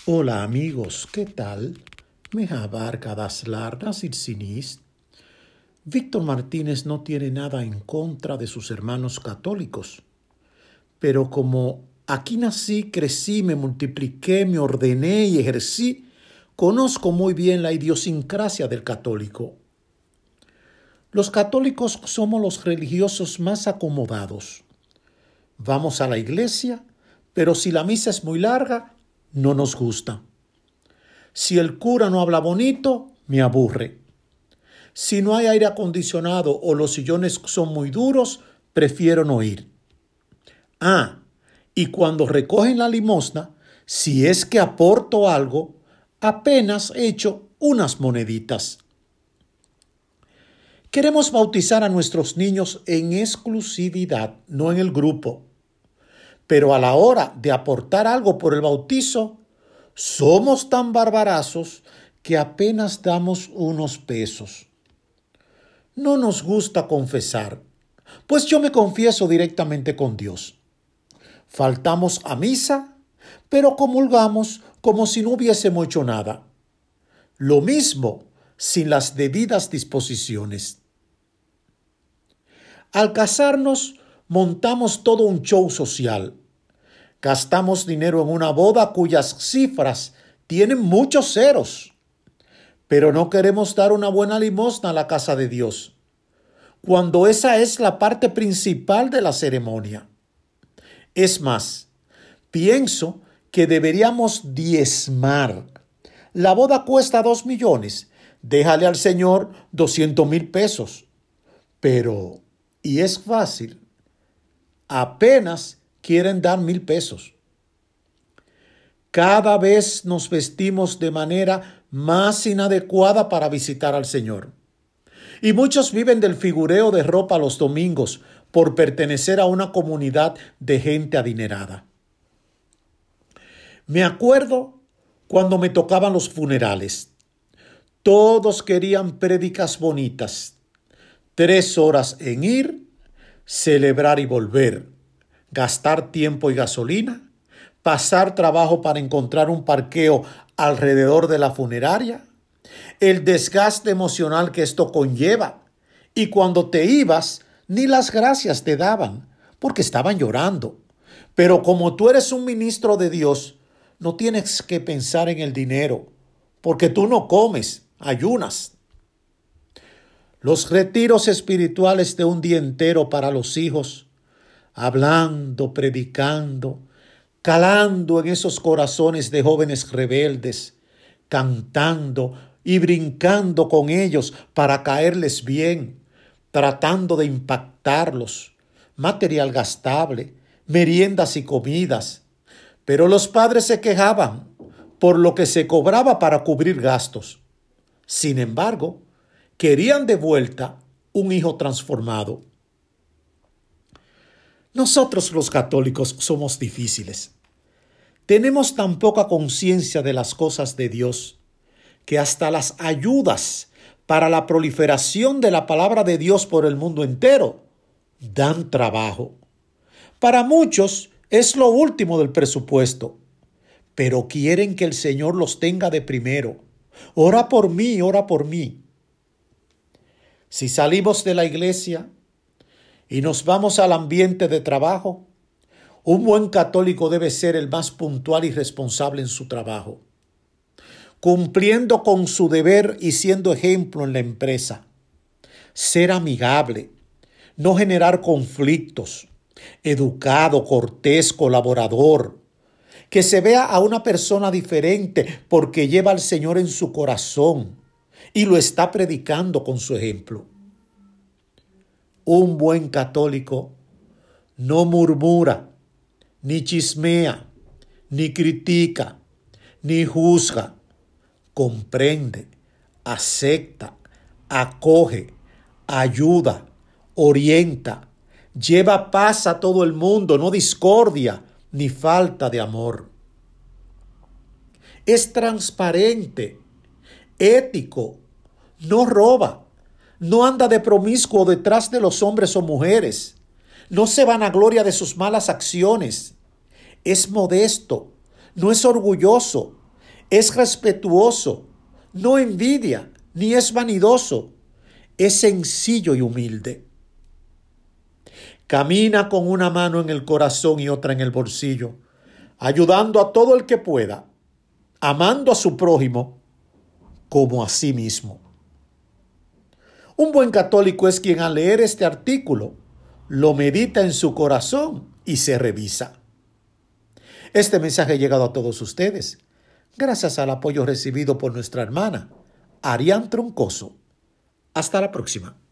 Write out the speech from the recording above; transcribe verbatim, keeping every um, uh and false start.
Hola amigos, ¿qué tal? Mehabar Kadaslar Nasir Sinist. Víctor Martínez no tiene nada en contra de sus hermanos católicos, pero como aquí nací, crecí, me multipliqué, me ordené y ejercí, conozco muy bien la idiosincrasia del católico. Los católicos somos los religiosos más acomodados. Vamos a la iglesia, pero si la misa es muy larga, no nos gusta. Si el cura no habla bonito, me aburre. Si no hay aire acondicionado o los sillones son muy duros, prefiero no ir. Ah, y cuando recogen la limosna, si es que aporto algo, apenas echo unas moneditas. Queremos bautizar a nuestros niños en exclusividad, no en el grupo. Pero a la hora de aportar algo por el bautizo, somos tan barbarazos que apenas damos unos pesos. No nos gusta confesar, pues yo me confieso directamente con Dios. Faltamos a misa, pero comulgamos como si no hubiésemos hecho nada. Lo mismo sin las debidas disposiciones. Al casarnos, montamos todo un show social. Gastamos dinero en una boda cuyas cifras tienen muchos ceros. Pero no queremos dar una buena limosna a la casa de Dios, cuando esa es la parte principal de la ceremonia. Es más, pienso que deberíamos diezmar. La boda cuesta dos millones. Déjale al Señor doscientos mil pesos. Pero, y es fácil, apenas quieren dar mil pesos. Cada vez nos vestimos de manera más inadecuada para visitar al Señor. Y muchos viven del figureo de ropa los domingos por pertenecer a una comunidad de gente adinerada. Me acuerdo cuando me tocaban los funerales. Todos querían prédicas bonitas. Tres horas en ir, celebrar y volver, gastar tiempo y gasolina, pasar trabajo para encontrar un parqueo alrededor de la funeraria, el desgaste emocional que esto conlleva, y cuando te ibas, ni las gracias te daban, porque estaban llorando. Pero como tú eres un ministro de Dios, no tienes que pensar en el dinero, porque tú no comes, ayunas. Los retiros espirituales de un día entero para los hijos, hablando, predicando, calando en esos corazones de jóvenes rebeldes, cantando y brincando con ellos para caerles bien, tratando de impactarlos, material gastable, meriendas y comidas. Pero los padres se quejaban por lo que se cobraba para cubrir gastos. Sin embargo, querían de vuelta un hijo transformado. Nosotros los católicos somos difíciles. Tenemos tan poca conciencia de las cosas de Dios que hasta las ayudas para la proliferación de la palabra de Dios por el mundo entero dan trabajo. Para muchos es lo último del presupuesto, pero quieren que el Señor los tenga de primero. Ora por mí, ora por mí. Si salimos de la iglesia y nos vamos al ambiente de trabajo, un buen católico debe ser el más puntual y responsable en su trabajo, cumpliendo con su deber y siendo ejemplo en la empresa. Ser amigable, no generar conflictos, educado, cortés, colaborador, que se vea a una persona diferente porque lleva al Señor en su corazón y lo está predicando con su ejemplo. Un buen católico no murmura, ni chismea, ni critica, ni juzga. Comprende, acepta, acoge, ayuda, orienta, lleva paz a todo el mundo, no discordia ni falta de amor. Es transparente, ético, no roba, no anda de promiscuo detrás de los hombres o mujeres, no se vanagloria de sus malas acciones, es modesto, no es orgulloso, Es respetuoso, no envidia, ni es vanidoso. Es sencillo y humilde. Camina con una mano en el corazón y otra en el bolsillo, ayudando a todo el que pueda, amando a su prójimo como a sí mismo. Un buen católico es quien al leer este artículo lo medita en su corazón y se revisa. Este mensaje ha llegado a todos ustedes gracias al apoyo recibido por nuestra hermana Arián Troncoso. Hasta la próxima.